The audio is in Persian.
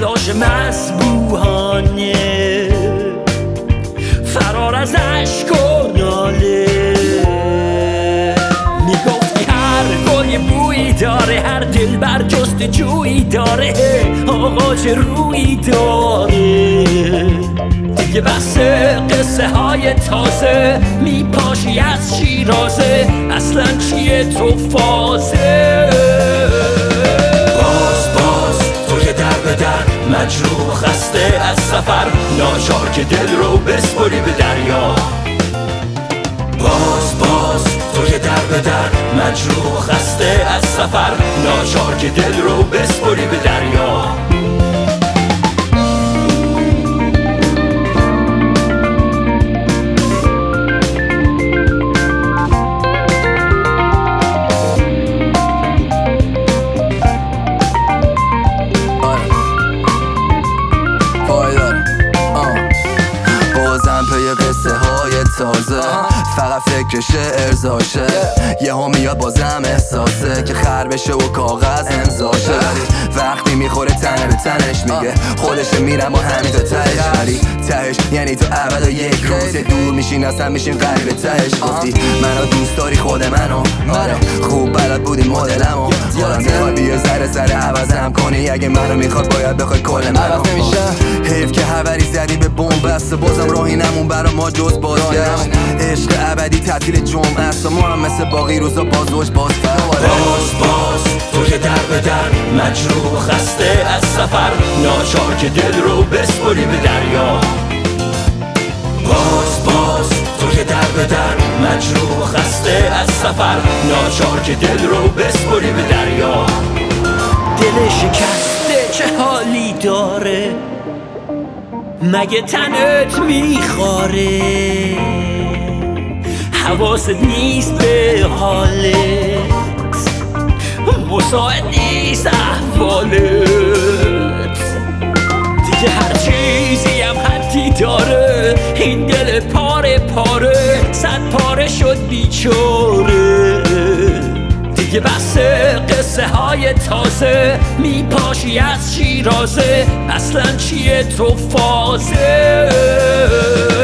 تلاش مذبوحانه، فرار از اشک و ناله. میگفتی هر گل یه بویی داره، هر دل بر جست جویی داره، آقا چه رویی داره. دیگه بس قصه های تازه، میپاشی از شیرازه، اصلا چیه تو فازه؟ باز تو که در به در مجروح خسته از سفر، ناچار که دل رو بسپری به دریا. باز تو که در به در مجروح خسته از سفر، ناچار که دل رو بسپری به دریا. قصه های تازه فقط فکرش ارزاشه، یه ها میاد بازم احساسه که خر بشه و کاغذ امضاشه. ولی وقتی میخوره تنه به تنش میگه خودشه، میرم و همین تا تهش. ولی تهش یعنی تو ابد و یک روز دور میشین، اصلا میشین قریب تهش. گفتی منو دوست داری خود منو، آره خوب بلد بودی مدلمو، حالا میخوای بیا ذره عوضم کنی. اگه منو میخواد باید بخوای کل منو. حیف که حوری زدی به بومبست، بازم راهی نمون برا ما جز بازگشت. عشق ابدی تعطیل جمعه است و ما هم مثل باقی روزا باز تو که در به در مجروح خسته از سفر، ناچار که دل رو بسپری به دریا. باز تو که در به در مجروح خسته از سفر، ناچار که دل رو بسپری به دریا. دل شکسته چه حالی داره، مگه تنت میخواره؟ حواست نیست به حالت، مساعد نیست احوالت. دیگه هر چیزی هم حدی داره، این دل پاره پاره صد پاره شد بیچاره. دیگه بس قصه های تازه، میپاشی از شیرازه، اصلا چیه تو فازه؟